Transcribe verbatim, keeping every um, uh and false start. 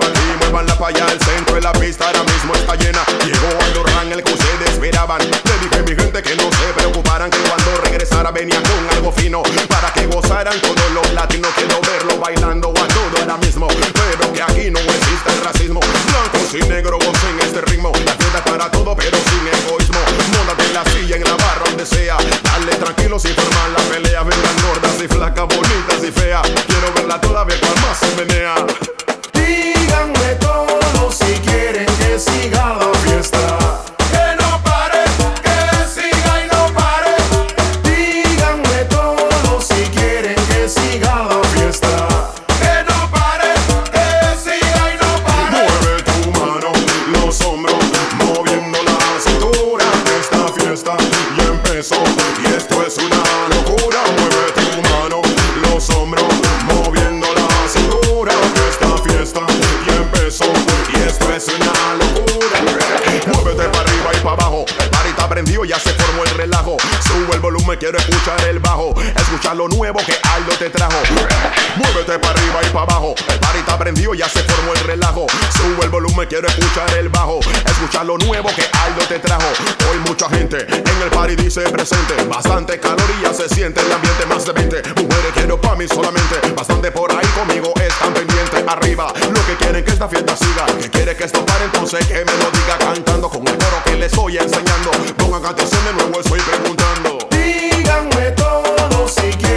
aquí, muévanla pa' allá. El centro de la pista ahora mismo está llena. Llegó Andorran, el que ustedes esperaban. Le dije a mi gente que no se preocuparan, que cuando regresara venía con algo fino, para que gozaran todos los latinos. Quiero verlo bailando a todo ahora mismo, pero que aquí no existe el racismo. Blancos y negros gocen este ritmo. La fiesta es para todo pero sin egoísmo. Móntate en la silla, en la barra, donde sea. Dale tranquilo sin formar la pelea. Vengan gordas y flacas, bonitas y feas. Quiero verla toda, ver cuál más se menea. Díganme todo si quieren que siga la fiesta. Que no pare, que siga y no pare. Díganme todo si quieren que siga la fiesta. Que no pare, que siga y no pare. Mueve tu mano, los hombros, moviendo la cintura. Esta fiesta ya empezó y esto es una locura. Mueve tu mano, los hombros, moviendo la cintura. Esta fiesta ya empezó y esto es una locura. Muévete para arriba y para abajo. El party está prendido, ya se formó el relajo. Sube el volumen, quiero escuchar el bajo. Escuchar lo nuevo que Aldo te trajo. Muévete para arriba y para abajo. El party está prendido, ya se formó el relajo. Sube el volumen, quiero escuchar el bajo. Escuchar lo nuevo que Aldo te trajo. Hoy mucha gente en el party dice presente. Bastante calor y ya se siente el ambiente. Más de veinte mujeres quiero pa' mí solamente. Bastante por ahí conmigo están pendientes. Arriba, lo que quieren que esta fiesta siga. Que quiere que esto pare, entonces que me lo diga cantando con el coro que les estoy enseñando. Pongan atención de nuevo, estoy preguntando. Díganme todo si quieren